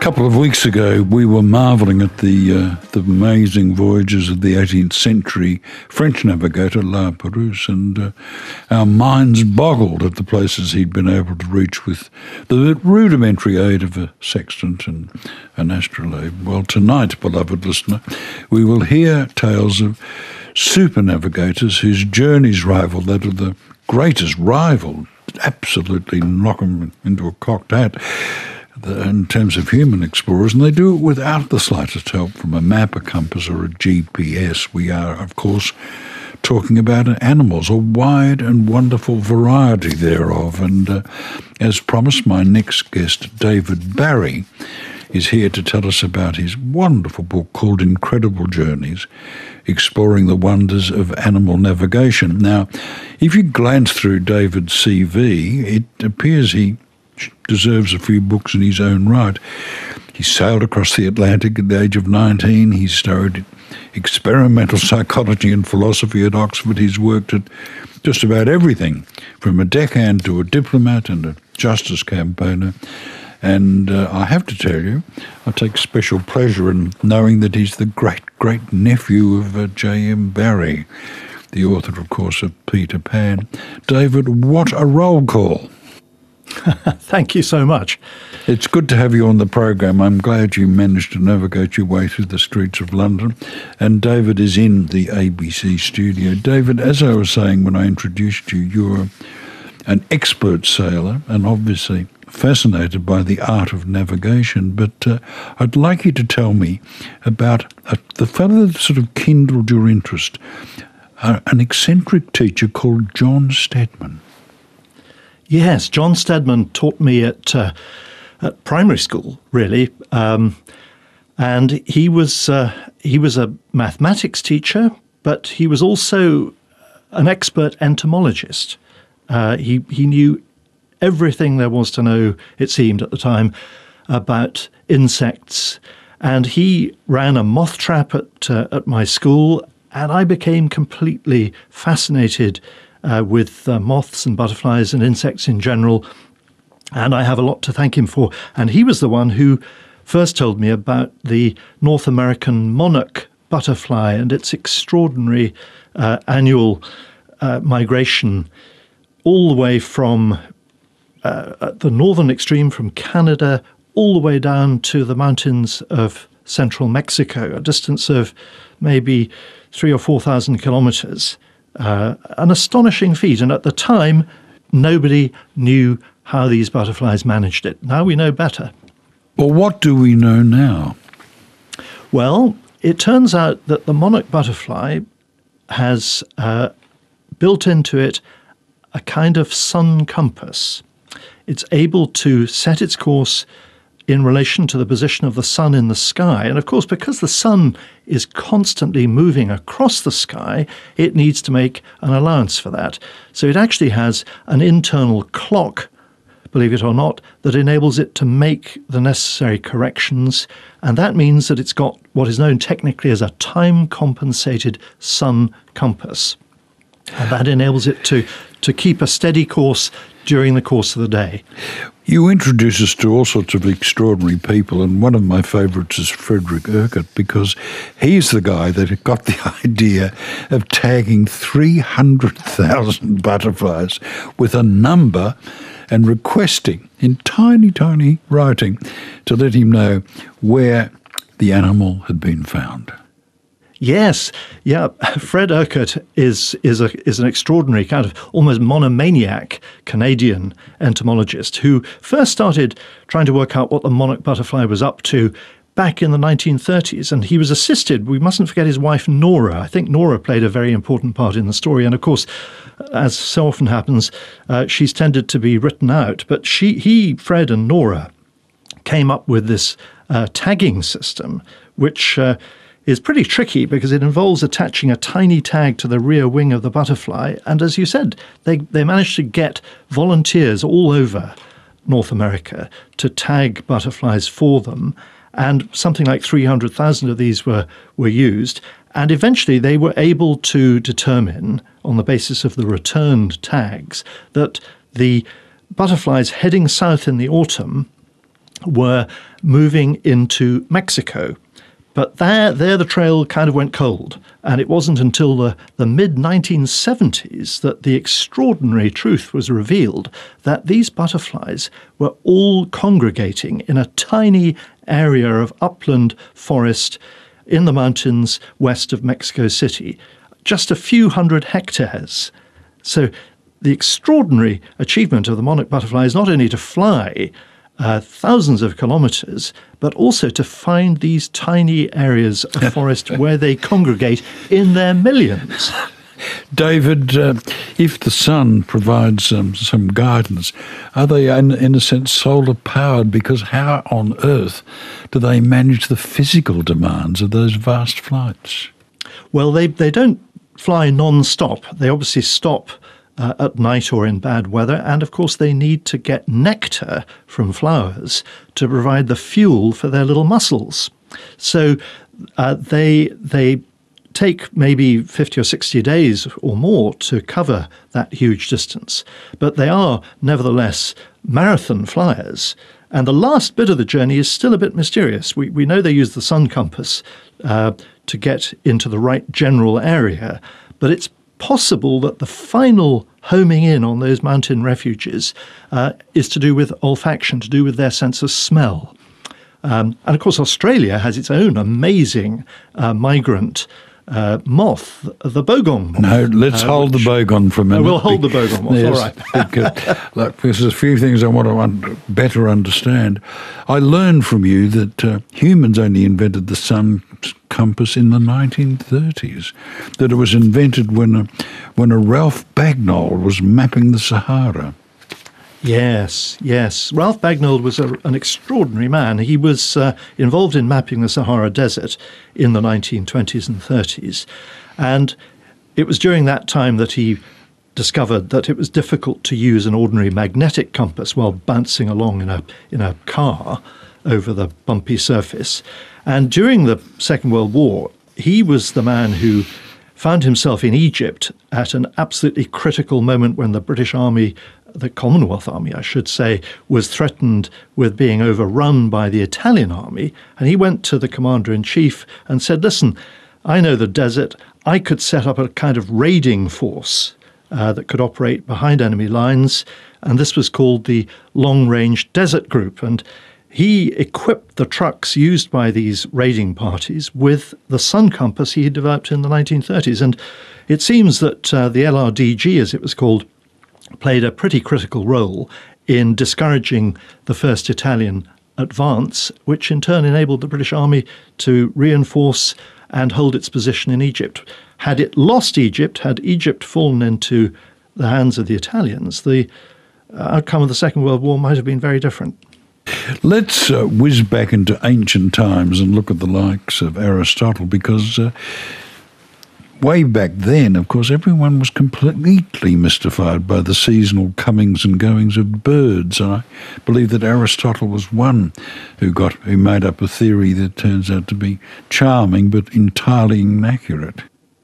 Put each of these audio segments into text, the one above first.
couple of weeks ago, we were marvelling at the amazing voyages of the 18th century French navigator La Pérouse, and our minds boggled at the places he'd been able to reach with the rudimentary aid of a sextant and an astrolabe. Well, tonight, beloved listener, we will hear tales of super navigators whose journeys rival that of the greatest rival, absolutely knock them into a cocked hat in terms of human explorers, and they do it without the slightest help from a map, a compass or a GPS. We are, of course, talking about animals, a wide and wonderful variety thereof. And as promised, my next guest, David Barry, is here to tell us about his wonderful book called Incredible Journeys, Exploring the Wonders of Animal Navigation. Now, if you glance through David's CV, it appears he deserves a few books in his own right. He sailed across the Atlantic at the age of 19. He studied experimental psychology and philosophy at Oxford. He's worked at just about everything, from a deckhand to a diplomat and a justice campaigner. And I have to tell you, I take special pleasure in knowing that he's the great-great-nephew of J.M. Barrie, the author, of course, of Peter Pan. David, what a roll call. Thank you so much. It's good to have you on the program. I'm glad you managed to navigate your way through the streets of London. And David is in the ABC studio. David, as I was saying when I introduced you, you're an expert sailor and obviously fascinated by the art of navigation. But I'd like you to tell me about the fellow that sort of kindled your interest, an eccentric teacher called John Steadman. Yes, John Steadman taught me at primary school, really, and he was a mathematics teacher, but he was also an expert entomologist. He knew everything there was to know, it seemed at the time, about insects, and he ran a moth trap at my school, and I became completely fascinated with moths and butterflies and insects in general, and I have a lot to thank him for. And he was the one who first told me about the North American monarch butterfly and its extraordinary annual migration all the way from the northern extreme, from Canada, all the way down to the mountains of central Mexico, a distance of maybe 3,000 or 4,000 kilometers. An astonishing feat, and at the time, nobody knew how these butterflies managed it. Now we know better. Well, what do we know now? Well, it turns out that the monarch butterfly has built into it a kind of sun compass. It's able to set its course in relation to the position of the sun in the sky. And of course, because the sun is constantly moving across the sky, it needs to make an allowance for that. So it actually has an internal clock, believe it or not, that enables it to make the necessary corrections. And that means that it's got what is known technically as a time-compensated sun compass. And that enables it to keep a steady course during the course of the day. You introduce us to all sorts of extraordinary people, and one of my favourites is Frederick Urquhart, because he's the guy that got the idea of tagging 300,000 butterflies with a number and requesting in tiny, tiny writing to let him know where the animal had been found. Yes, yeah. Fred Urquhart is an extraordinary kind of almost monomaniac Canadian entomologist who first started trying to work out what the monarch butterfly was up to back in the 1930s. And he was assisted, we mustn't forget his wife Nora. I think Nora played a very important part in the story. And of course, as so often happens, she's tended to be written out. But Fred and Nora came up with this tagging system, which is pretty tricky because it involves attaching a tiny tag to the rear wing of the butterfly. And as you said, they managed to get volunteers all over North America to tag butterflies for them. And something like 300,000 of these were used. And eventually they were able to determine, on the basis of the returned tags, that the butterflies heading south in the autumn were moving into Mexico. But there the trail kind of went cold, and it wasn't until the mid-1970s that the extraordinary truth was revealed that these butterflies were all congregating in a tiny area of upland forest in the mountains west of Mexico City, just a few hundred hectares. So the extraordinary achievement of the monarch butterfly is not only to fly thousands of kilometres, but also to find these tiny areas of forest where they congregate in their millions. David, if the sun provides some guidance, are they in a sense solar powered? Because how on earth do they manage the physical demands of those vast flights? Well, they don't fly non-stop. They obviously stop at night or in bad weather, and of course they need to get nectar from flowers to provide the fuel for their little muscles. So they take maybe 50 or 60 days or more to cover that huge distance, but they are nevertheless marathon flyers. And the last bit of the journey is still a bit mysterious. We know they use the sun compass to get into the right general area, but it's possible that the final homing in on those mountain refuges is to do with olfaction, to do with their sense of smell. And of course, Australia has its own amazing migrant moth, the bogong moth. No, let's hold the bogong for a minute. We'll hold the bogong moth, yes, all right. Because, look, there's a few things I want to better understand. I learned from you that humans only invented the sun compass in the 1930s, that it was invented when a Ralph Bagnall was mapping the Sahara. Yes. Ralph Bagnall was an extraordinary man. He was involved in mapping the Sahara Desert in the 1920s and 30s. And it was during that time that he discovered that it was difficult to use an ordinary magnetic compass while bouncing along in a car over the bumpy surface. And during the Second World War, he was the man who found himself in Egypt at an absolutely critical moment when the British Army, the Commonwealth Army, I should say, was threatened with being overrun by the Italian army. And he went to the commander-in-chief and said, listen, I know the desert. I could set up a kind of raiding force that could operate behind enemy lines. And this was called the Long Range Desert Group. And he equipped the trucks used by these raiding parties with the sun compass he had developed in the 1930s. And it seems that the LRDG, as it was called, played a pretty critical role in discouraging the first Italian advance, which in turn enabled the British Army to reinforce and hold its position in Egypt. Had it lost Egypt, had Egypt fallen into the hands of the Italians, the outcome of the Second World War might have been very different. Let's whiz back into ancient times and look at the likes of Aristotle, because way back then, of course, everyone was completely mystified by the seasonal comings and goings of birds. And I believe that Aristotle was one who made up a theory that turns out to be charming but entirely inaccurate.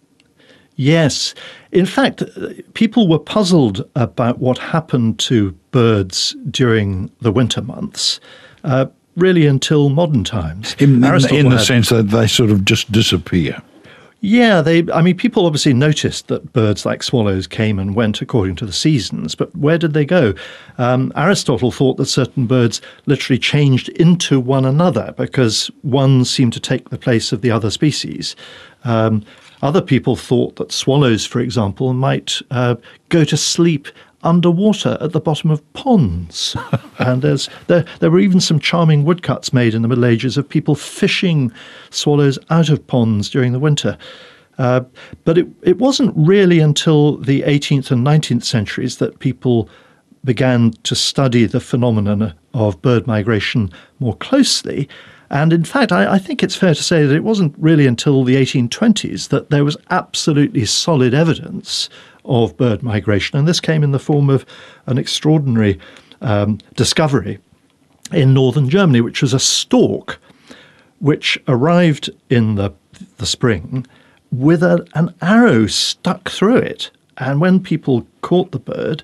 Yes. In fact, people were puzzled about what happened to birds during the winter months, really until modern times. In the sense that they sort of just disappear. Yeah, people obviously noticed that birds like swallows came and went according to the seasons, but where did they go? Aristotle thought that certain birds literally changed into one another because one seemed to take the place of the other species. Other people thought that swallows, for example, might go to sleep underwater at the bottom of ponds. And there were even some charming woodcuts made in the Middle Ages of people fishing swallows out of ponds during the winter. But it wasn't really until the 18th and 19th centuries that people began to study the phenomenon of bird migration more closely. And in fact, I think it's fair to say that it wasn't really until the 1820s that there was absolutely solid evidence of bird migration. And this came in the form of an extraordinary discovery in northern Germany, which was a stork which arrived in the spring with an arrow stuck through it. And when people caught the bird,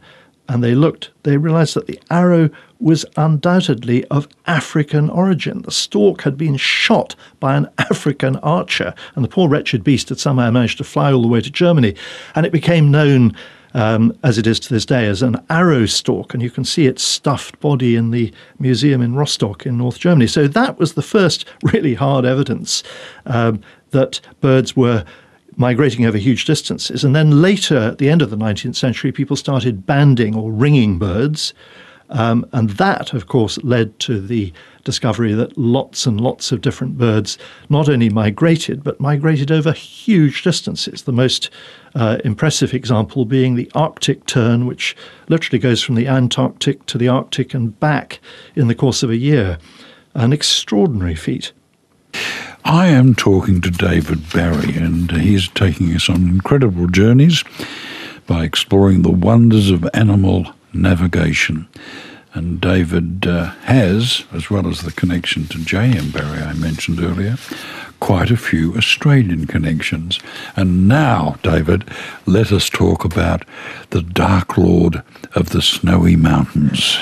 and they realized that the arrow was undoubtedly of African origin. The stork had been shot by an African archer, and the poor wretched beast had somehow managed to fly all the way to Germany. And it became known, as it is to this day, as an arrow stork, and you can see its stuffed body in the museum in Rostock in North Germany. So that was the first really hard evidence that birds were migrating over huge distances. And then later, at the end of the 19th century, people started banding or ringing birds. And that, of course, led to the discovery that lots and lots of different birds not only migrated, but migrated over huge distances. The most impressive example being the Arctic tern, which literally goes from the Antarctic to the Arctic and back in the course of a year. An extraordinary feat. I am talking to David Barry, and he's taking us on incredible journeys by exploring the wonders of animal navigation. And David has, as well as the connection to J.M. Barrie I mentioned earlier, quite a few Australian connections. And now, David, let us talk about the Dark Lord of the Snowy Mountains.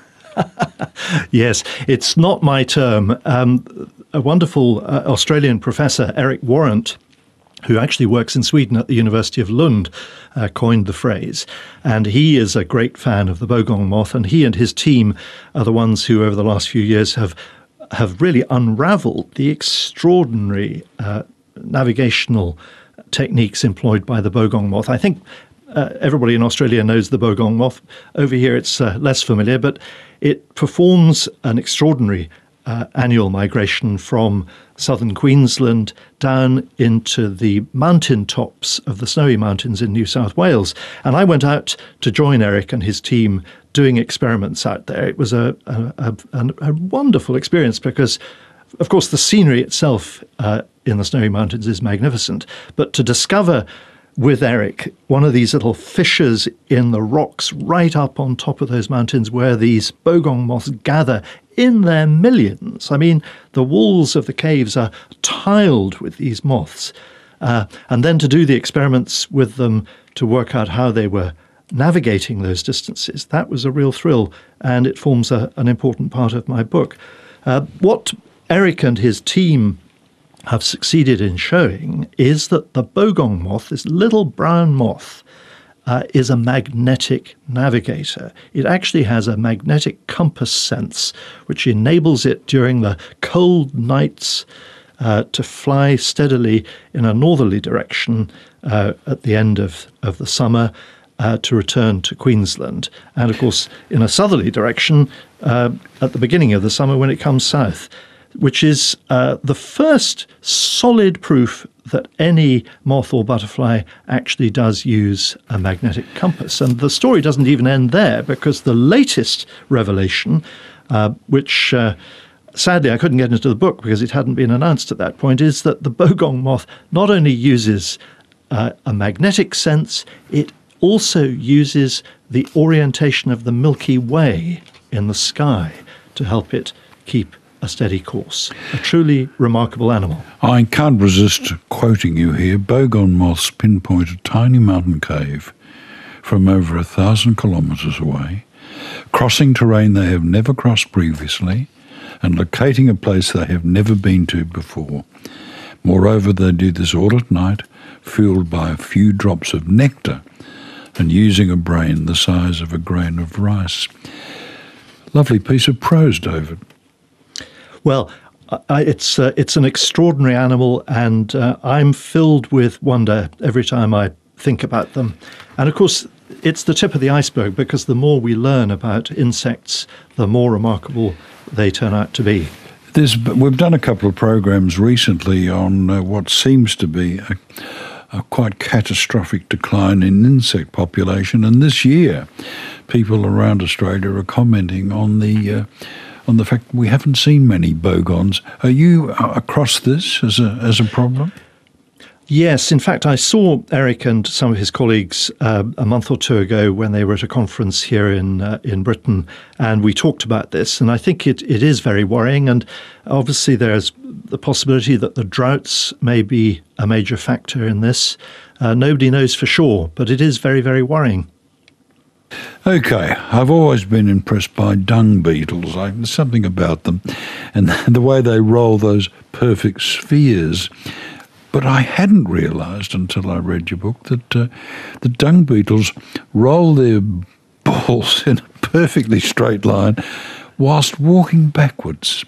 Yes, it's not my term. A wonderful Australian professor, Eric Warrant, who actually works in Sweden at the University of Lund, coined the phrase. And he is a great fan of the bogong moth, and he and his team are the ones who, over the last few years, have really unravelled the extraordinary navigational techniques employed by the bogong moth. I think everybody in Australia knows the bogong moth. Over here it's less familiar, but it performs an extraordinary annual migration from southern Queensland down into the mountain tops of the Snowy Mountains in New South Wales. And I went out to join Eric and his team doing experiments out there. It was a wonderful experience because, of course, the scenery itself in the Snowy Mountains is magnificent. But to discover with Eric one of these little fissures in the rocks right up on top of those mountains where these bogong moths gather in their millions. I mean, the walls of the caves are tiled with these moths. And then to do the experiments with them to work out how they were navigating those distances, that was a real thrill, and it forms an important part of my book. What Eric and his team have succeeded in showing is that the bogong moth, this little brown moth, is a magnetic navigator. It actually has a magnetic compass sense, which enables it during the cold nights to fly steadily in a northerly direction at the end of the summer to return to Queensland. And, of course, in a southerly direction at the beginning of the summer when it comes south, which is the first solid proof that any moth or butterfly actually does use a magnetic compass. And the story doesn't even end there, because the latest revelation, which sadly I couldn't get into the book because it hadn't been announced at that point, is that the bogong moth not only uses a magnetic sense, it also uses the orientation of the Milky Way in the sky to help it keep a steady course. A truly remarkable animal. I can't resist quoting you here. Bogong moths pinpoint a tiny mountain cave from over 1,000 kilometres away, crossing terrain they have never crossed previously, and locating a place they have never been to before. Moreover, they do this all at night, fueled by a few drops of nectar and using a brain the size of a grain of rice. Lovely piece of prose, David. Well, it's an extraordinary animal, and I'm filled with wonder every time I think about them. And of course, it's the tip of the iceberg, because the more we learn about insects, the more remarkable they turn out to be. We've done a couple of programs recently on what seems to be a quite catastrophic decline in insect population, and this year people around Australia are commenting on the fact we haven't seen many bogons. Are you across this as a problem? Yes, in fact, I saw Eric and some of his colleagues a month or two ago when they were at a conference here in Britain, and we talked about this. And I think it is very worrying. And obviously, there's the possibility that the droughts may be a major factor in this. Nobody knows for sure, but it is very, very worrying. Okay, I've always been impressed by dung beetles. There's something about them and the way they roll those perfect spheres. But I hadn't realised until I read your book that the dung beetles roll their balls in a perfectly straight line whilst walking backwards.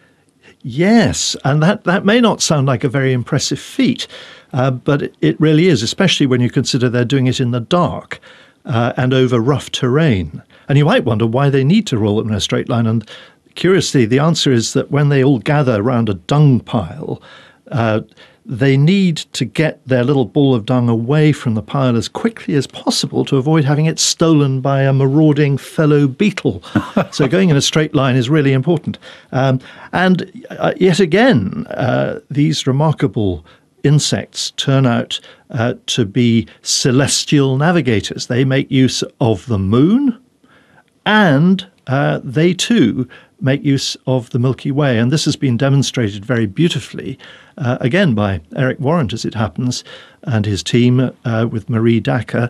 Yes, and that may not sound like a very impressive feat, but it really is, especially when you consider they're doing it in the dark and over rough terrain. And you might wonder why they need to roll it in a straight line. And curiously, the answer is that when they all gather around a dung pile, they need to get their little ball of dung away from the pile as quickly as possible to avoid having it stolen by a marauding fellow beetle. So going in a straight line is really important. And yet again, these remarkable insects turn out to be celestial navigators. They make use of the moon, and they too make use of the Milky Way. And this has been demonstrated very beautifully, again by Eric Warrant, as it happens, and his team with Marie Dacker.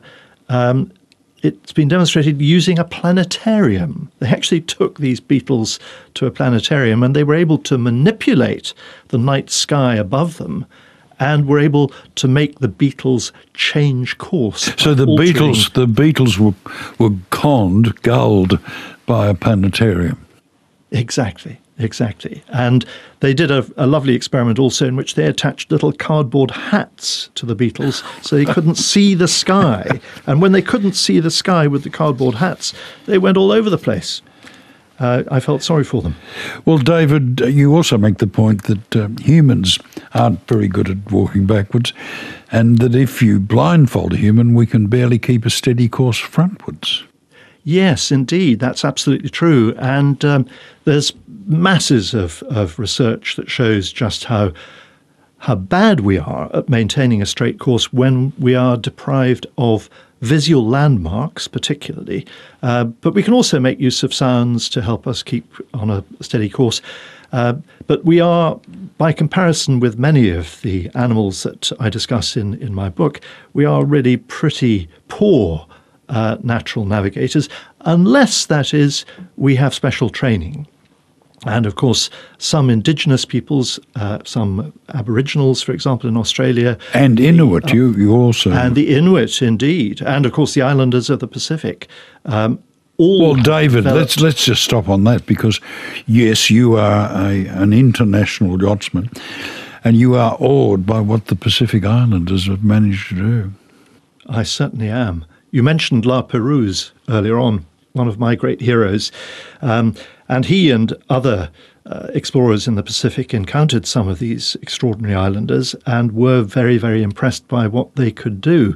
It's been demonstrated using a planetarium. They actually took these beetles to a planetarium, and they were able to manipulate the night sky above them and were able to make the beetles change course. So the beetles were gulled by a planetarium. Exactly. And they did a lovely experiment also in which they attached little cardboard hats to the beetles so they couldn't see the sky. And when they couldn't see the sky with the cardboard hats, they went all over the place. I felt sorry for them. Well, David, you also make the point that humans aren't very good at walking backwards, and that if you blindfold a human, we can barely keep a steady course frontwards. Yes, indeed, that's absolutely true. And there's masses of research that shows just how bad we are at maintaining a straight course when we are deprived of visual landmarks, particularly. But we can also make use of sounds to help us keep on a steady course. But we are, by comparison with many of the animals that I discuss in my book, we are really pretty poor natural navigators, unless, that is, we have special training. And of course, some indigenous peoples, some Aboriginals, for example, in Australia. And Inuit, you also. And the Inuit, indeed. And of course, the islanders of the Pacific. Well, David, let's just stop on that, because, yes, you are an international yachtsman, and you are awed by what the Pacific Islanders have managed to do. I certainly am. You mentioned La Perouse earlier on, one of my great heroes. And he and other explorers in the Pacific encountered some of these extraordinary islanders and were very, very impressed by what they could do.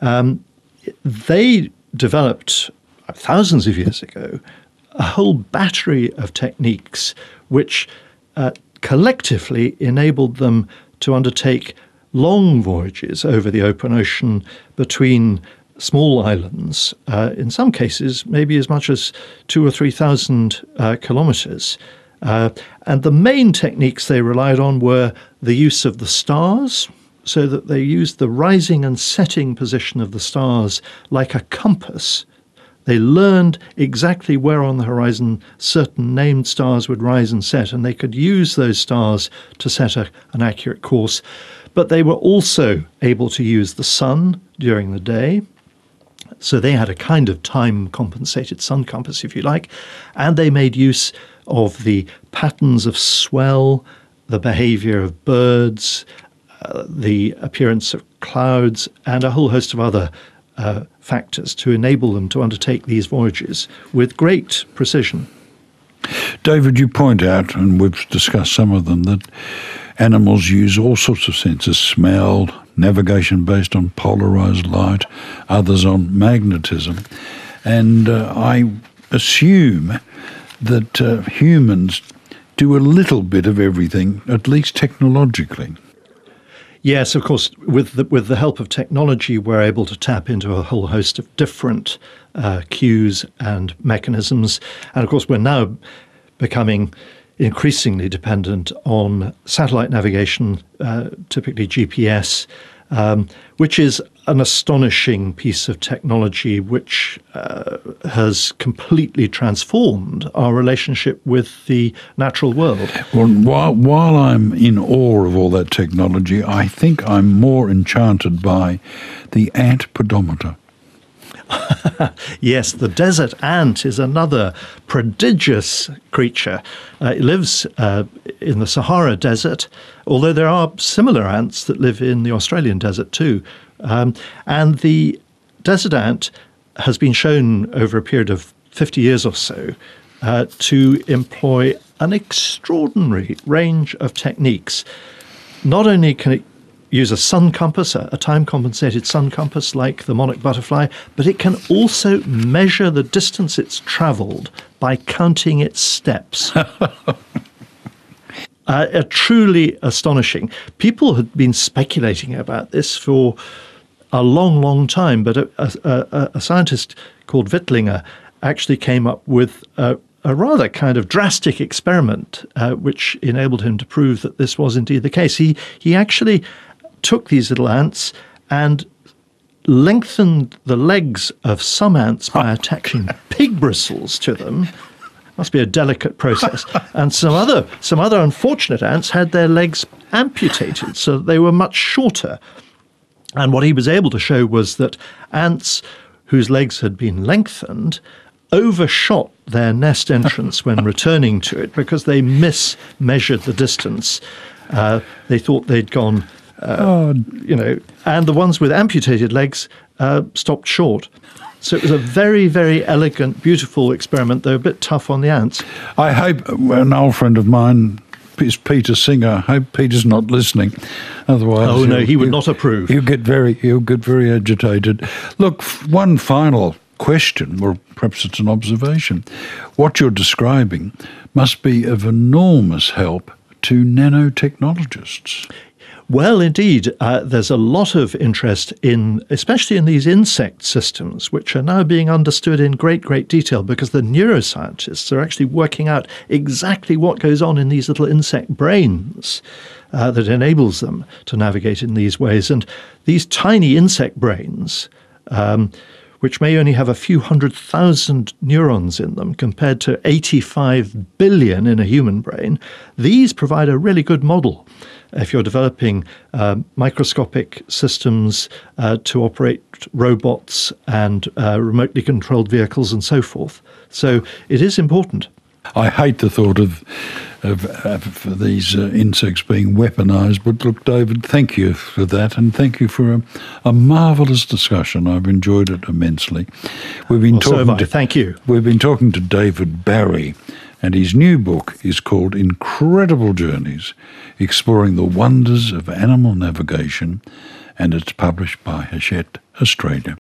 They developed, thousands of years ago, a whole battery of techniques which collectively enabled them to undertake long voyages over the open ocean between small islands, in some cases maybe as much as 2,000 or 3,000 kilometres. And the main techniques they relied on were the use of the stars, so that they used the rising and setting position of the stars like a compass. They learned exactly where on the horizon certain named stars would rise and set, and they could use those stars to set an accurate course. But they were also able to use the sun during the day. So they had a kind of time-compensated sun compass, if you like, and they made use of the patterns of swell, the behaviour of birds, the appearance of clouds, and a whole host of other factors to enable them to undertake these voyages with great precision. David, you point out, and we've discussed some of them, that animals use all sorts of senses: smell, navigation based on polarized light, others on magnetism. And I assume that humans do a little bit of everything, at least technologically. Yes, of course, with the help of technology, we're able to tap into a whole host of different cues and mechanisms. And of course, we're now becoming increasingly dependent on satellite navigation, typically GPS, which is an astonishing piece of technology which has completely transformed our relationship with the natural world. Well, while I'm in awe of all that technology, I think I'm more enchanted by the ant pedometer. Yes, the desert ant is another prodigious creature. It lives in the Sahara Desert, although there are similar ants that live in the Australian desert too. And the desert ant has been shown over a period of 50 years or so to employ an extraordinary range of techniques. Not only can it use a sun compass, a time-compensated sun compass like the monarch butterfly, but it can also measure the distance it's travelled by counting its steps. Truly astonishing. People had been speculating about this for a long, long time, but a scientist called Wittlinger actually came up with a rather kind of drastic experiment which enabled him to prove that this was indeed the case. He actually took these little ants and lengthened the legs of some ants by attaching pig bristles to them. Must be a delicate process. And some other unfortunate ants had their legs amputated so that they were much shorter. And what he was able to show was that ants whose legs had been lengthened overshot their nest entrance when returning to it because they mismeasured the distance. They thought they'd gone and the ones with amputated legs stopped short. So it was a very, very elegant, beautiful experiment, though a bit tough on the ants. I hope an old friend of mine is Peter Singer. I hope Peter's not listening. Otherwise, oh no, he would not approve. He'll get very agitated. Look, one final question, or perhaps it's an observation. What you're describing must be of enormous help to nanotechnologists. Well, indeed, there's a lot of interest especially in these insect systems, which are now being understood in great, great detail because the neuroscientists are actually working out exactly what goes on in these little insect brains that enables them to navigate in these ways. And these tiny insect brains, which may only have a few 100,000 neurons in them compared to 85 billion in a human brain, these provide a really good model if you're developing microscopic systems to operate robots and remotely controlled vehicles and so forth. So it is important. I hate the thought of these insects being weaponised, but look, David, thank you for that, and thank you for a marvellous discussion. I've enjoyed it immensely. Thank you. We've been talking to David Barry, and his new book is called Incredible Journeys, Exploring the Wonders of Animal Navigation, and it's published by Hachette Australia.